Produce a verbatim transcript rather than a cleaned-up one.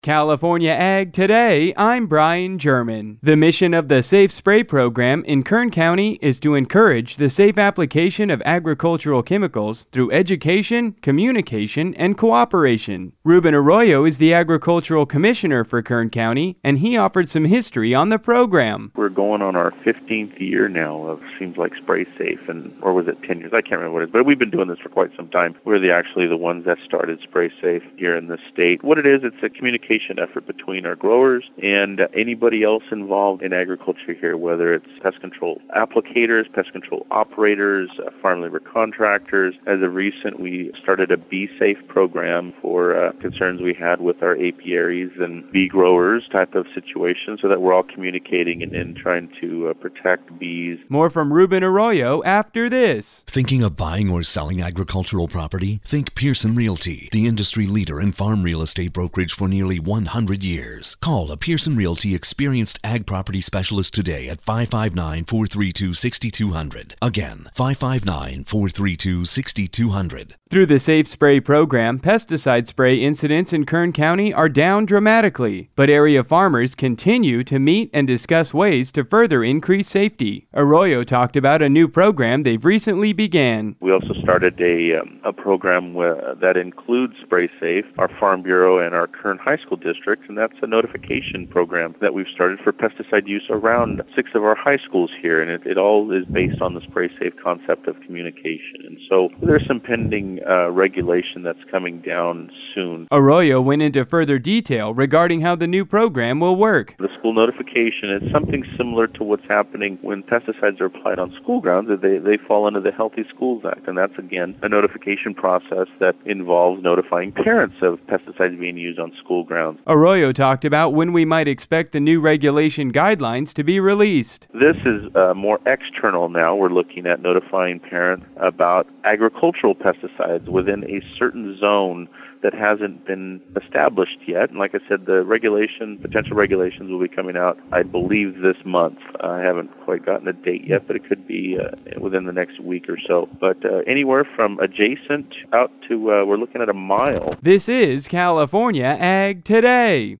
California Ag Today, I'm Brian German. The mission of the Safe Spray program in Kern County is to encourage the safe application of agricultural chemicals through education, communication, and cooperation. Ruben Arroyo is the agricultural commissioner for Kern County, and he offered some history on the program. We're going on our fifteenth year now of seems like Spray Safe, and or was it ten years? I can't remember what it is, but we've been doing this for quite some time. We're the actually the ones that started Spray Safe here in the state. What it is, it's a communication effort between our growers and anybody else involved in agriculture here, whether it's pest control applicators, pest control operators, uh, farm labor contractors. As of recent, we started a Bee Safe program for uh, concerns we had with our apiaries and bee growers type of situation, so that we're all communicating and, and trying to uh, protect bees. More from Ruben Arroyo after this. Thinking of buying or selling agricultural property? Think Pearson Realty, the industry leader in farm real estate brokerage for nearly one hundred years. Call a Pearson Realty experienced ag property specialist today at five five nine, four three two, six two zero zero. Again, five five nine, four three two, six two zero zero. Through the Safe Spray program, pesticide spray incidents in Kern County are down dramatically, but area farmers continue to meet and discuss ways to further increase safety. Arroyo talked about a new program they've recently began. We also started a, um, a program where, that includes Spray Safe, our Farm Bureau, and our Kern High School districts, and that's a notification program that we've started for pesticide use around six of our high schools here, and it, it all is based on the Spray Safe concept of communication. And so there's some pending uh, regulation that's coming down soon. Arroyo went into further detail regarding how the new program will work. The school notification is something similar to what's happening when pesticides are applied on school grounds. They, they fall under the Healthy Schools Act, and that's, again, a notification process that involves notifying parents of pesticides being used on school grounds. Arroyo talked about when we might expect the new regulation guidelines to be released. This is uh, more external now. We're looking at notifying parents about agricultural pesticides within a certain zone that hasn't been established yet. And like I said, the regulation, potential regulations will be coming out, I believe, this month. I haven't quite gotten a date yet, but it could be uh, within the next week or so. But uh, anywhere from adjacent out to, uh, we're looking at a mile. This is California Ag Today.